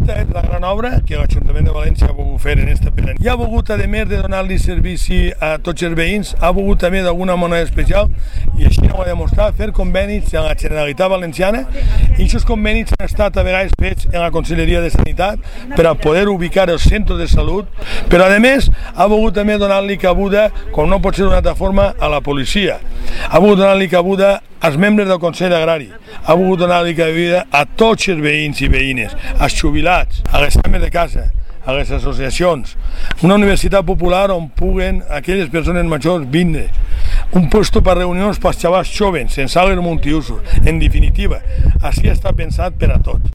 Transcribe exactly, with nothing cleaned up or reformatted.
Aquesta és la gran obra que l'Ajuntament de València ha volgut fer en aquesta pena. I ha volgut, a més de donar-li servici a tots els veïns, ha volgut també d'alguna manera especial, i així ho ha demostrat, fer convenis amb la Generalitat Valenciana, i aquests convenis han estat a vegades fets en la Conselleria de Sanitat per a poder ubicar els centres de salut, però a més ha volgut també donar-li cabuda, com no pot ser d'una altra forma, a la policia. Ha volgut donar-li cabuda als membres del Consell Agrari, ha volgut donar-li cabuda a tots els veïns i veïnes, als jubilats, a les ames de casa, a les associacions, una universitat popular on puguen aquelles persones majors vindre, un puesto per reunions pels xavals joves, sense sales multiusos. En definitiva, així està pensat per a tots.